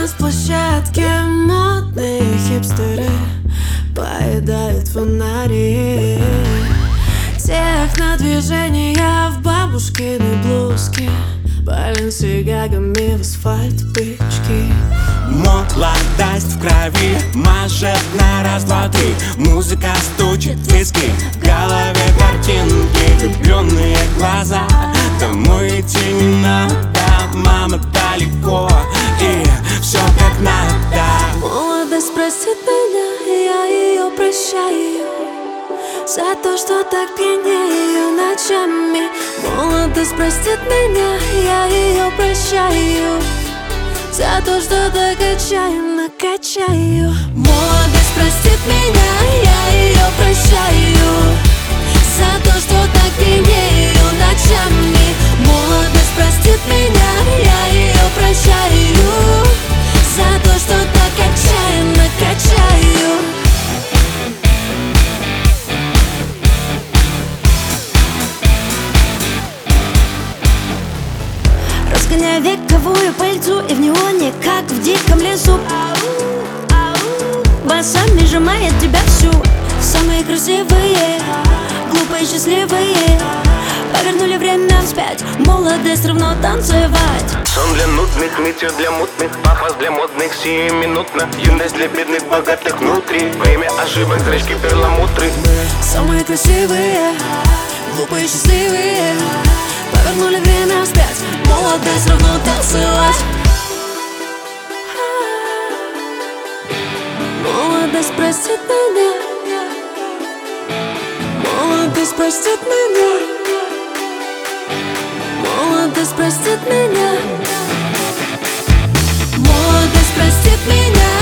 танцплощадке модные хипстеры поедают фонари. Технодвижения в бабушкиной блузке, Баленсиагами в асфальт пычки. Молодость в крови мажет на раз, два, три. Музыка стучит в виски, в голове картинки, влюбленные глаза. Домой идти не надо, мама далеко, и все как надо. Молодость простит меня, я ее прощаю за то, что так пьянею ночами. Молодость простит меня, я ее прощаю за то, что так отчаянно качаю. Молодость простит меня, я ее прощаю за то, что так пьянею ночами. Молодость простит меня, я ее прощаю за то, что так отчаянно качаю. Разгоняя вековую пыльцу и в неоне, как в диком лесу, басами сжимает тебя всю. Самые красивые, глупые, счастливые повернули время вспять, молодость равно танцевать. Сон для нудных, метео для мутных, пафос для модных сиюминутно, юность для бедных, богатых внутри. Время ошибок, зрачки перламутры. Самые красивые, глупые, счастливые повернули время вспять, молодость равно танцевать. Молодость простит меня, молодость простит меня, молодость простит меня, молодость простит меня.